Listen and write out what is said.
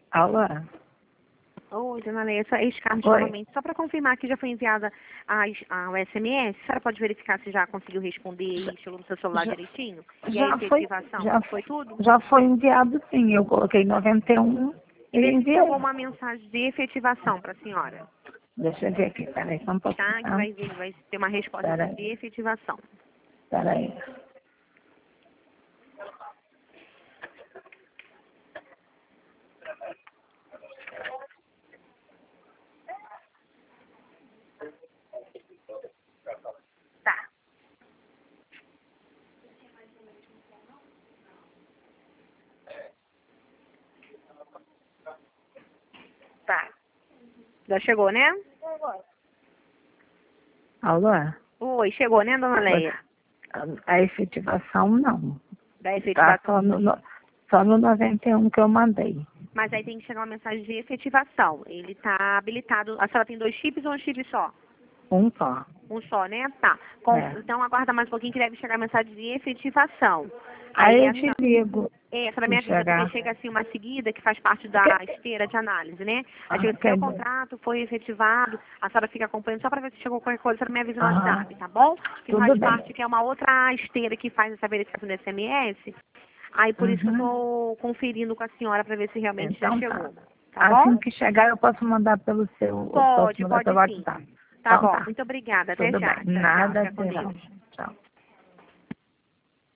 Alô? Oi, dona Leia, esse carro Oi. novamente, só para confirmar que já foi enviada o SMS, a senhora pode verificar se já conseguiu responder e chegou no seu celular Já, direitinho? E já a foi, efetivação, já, foi tudo? já foi enviado sim. Eu coloquei 91 E e vê se enviei. chegou uma mensagem de efetivação para a senhora, Deixa eu ver aqui, peraí, só um pouquinho. tá? Que vai ter uma resposta Peraí, de efetivação. peraí. Tá. Tá. Já chegou, né? Alô? Oi, chegou, né, dona Leia? A efetivação não. Da Tá efetivação. só no 91 que eu mandei. Mas aí tem que chegar uma mensagem de efetivação. Ele tá habilitado. A senhora tem 2 chips ou um chip só? Um só. Um só, né? Tá. É. Então aguarda mais um pouquinho que deve chegar a mensagem de efetivação. Aí eu a te ligo essa da se minha vida, porque chegar. chega assim uma seguida que faz parte da esteira de análise, né? Aí chega, Quer seu dizer, contrato foi efetivado, a senhora fica acompanhando só para ver se chegou qualquer coisa, a senhora me avisa no aham, WhatsApp, tá bom? Que tudo faz bem. parte, que é uma outra esteira que faz essa verificação do SMS. Aí por isso que eu Uhum. tô conferindo com a senhora para ver se realmente já Então tá. chegou. Tá bom? Assim que chegar eu posso mandar pelo seu, eu posso Pode, mandar pode pelo sim. WhatsApp. Tá Então bom. tá. Muito obrigada. Até Tudo já. bem. Tchau, tchau. Nada, Fica com será. Deus. Tchau.